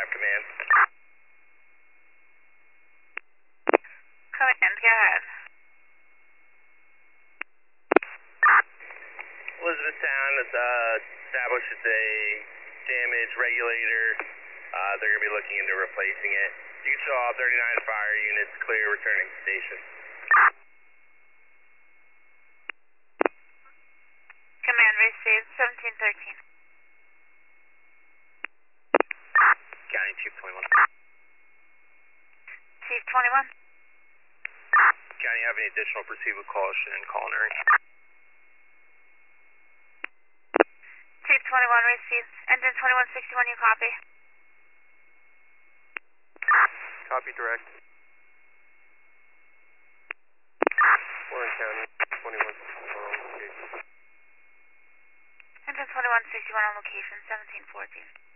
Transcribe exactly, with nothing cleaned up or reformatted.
have command. Command, go ahead. Elizabeth Town has uh, established it's a damaged regulator. Uh, they're going to be looking into replacing it. You can show all thirty-nine fire units clear returning to station. Command received, seventeen thirteen. County Chief twenty-one. Chief twenty-one. County, have any additional proceed with caution and culinary? Chief twenty-one received. Engine twenty-one sixty-one, you copy? Copy direct. Warren County, twenty-one sixty-one on location. Engine twenty-one sixty-one on location, seventeen fourteen.